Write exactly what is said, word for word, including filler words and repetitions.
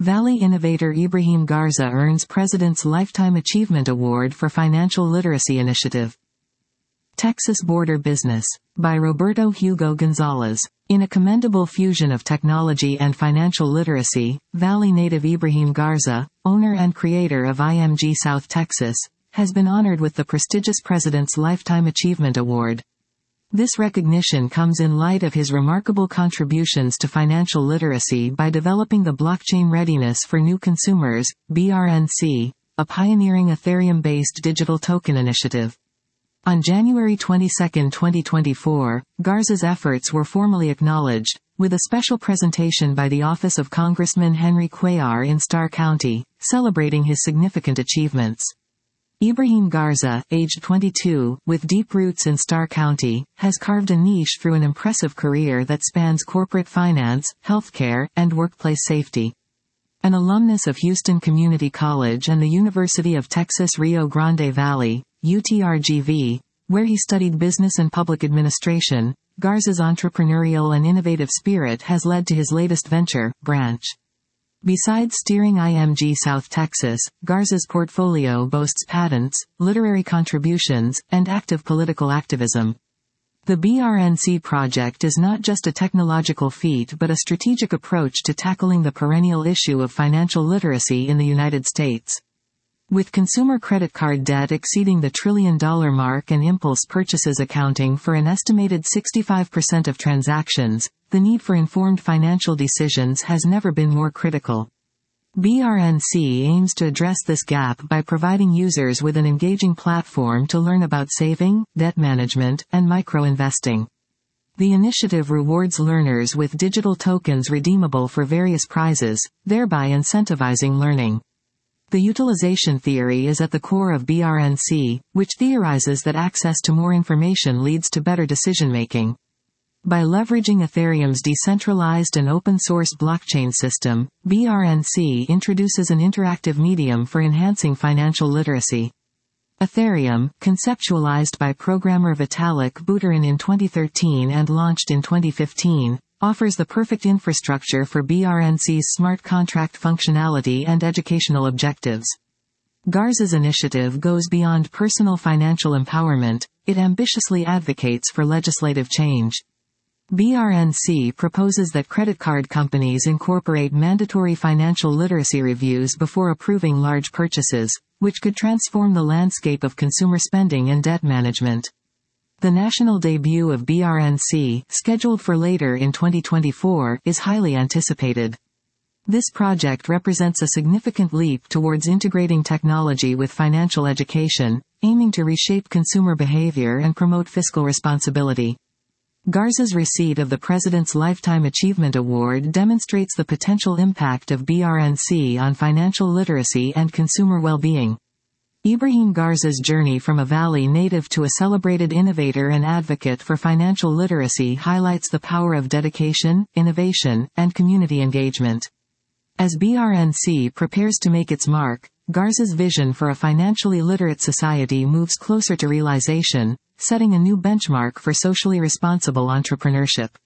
Valley innovator Ibrahim Garza earns President's Lifetime Achievement Award for Financial Literacy Initiative. Texas Border Business. By Roberto Hugo Gonzalez. In a commendable fusion of technology and financial literacy, Valley native Ibrahim Garza, owner and creator of I M G South Texas, has been honored with the prestigious President's Lifetime Achievement Award. This recognition comes in light of his remarkable contributions to financial literacy by developing the Blockchain Readiness for New Consumers, B R N C, a pioneering Ethereum-based digital token initiative. On January twenty-second, twenty twenty-four, Garza's efforts were formally acknowledged, with a special presentation by the office of Congressman Henry Cuellar in Starr County, celebrating his significant achievements. Ibrahim Garza, aged twenty-two, with deep roots in Starr County, has carved a niche through an impressive career that spans corporate finance, healthcare, and workplace safety. An alumnus of Houston Community College and the University of Texas Rio Grande Valley, U T R G V, where he studied business and public administration, Garza's entrepreneurial and innovative spirit has led to his latest venture, Branch. Besides steering I M G South Texas, Garza's portfolio boasts patents, literary contributions, and active political activism. The B R N C project is not just a technological feat but a strategic approach to tackling the perennial issue of financial literacy in the United States. With consumer credit card debt exceeding the trillion-dollar mark and impulse purchases accounting for an estimated sixty-five percent of transactions, the need for informed financial decisions has never been more critical. B R N C aims to address this gap by providing users with an engaging platform to learn about saving, debt management, and micro-investing. The initiative rewards learners with digital tokens redeemable for various prizes, thereby incentivizing learning. The utilization theory is at the core of B R N C, which theorizes that access to more information leads to better decision-making. By leveraging Ethereum's decentralized and open-source blockchain system, B R N C introduces an interactive medium for enhancing financial literacy. Ethereum, conceptualized by programmer Vitalik Buterin in twenty thirteen and launched in twenty fifteen, offers the perfect infrastructure for B R N C's smart contract functionality and educational objectives. Garza's initiative goes beyond personal financial empowerment, it ambitiously advocates for legislative change. B R N C proposes that credit card companies incorporate mandatory financial literacy reviews before approving large purchases, which could transform the landscape of consumer spending and debt management. The national debut of B R N C, scheduled for later in twenty twenty-four, is highly anticipated. This project represents a significant leap towards integrating technology with financial education, aiming to reshape consumer behavior and promote fiscal responsibility. Garza's receipt of the President's Lifetime Achievement Award demonstrates the potential impact of B R N C on financial literacy and consumer well-being. Ibrahim Garza's journey from a Valley native to a celebrated innovator and advocate for financial literacy highlights the power of dedication, innovation, and community engagement. As B R N C prepares to make its mark, Garza's vision for a financially literate society moves closer to realization, setting a new benchmark for socially responsible entrepreneurship.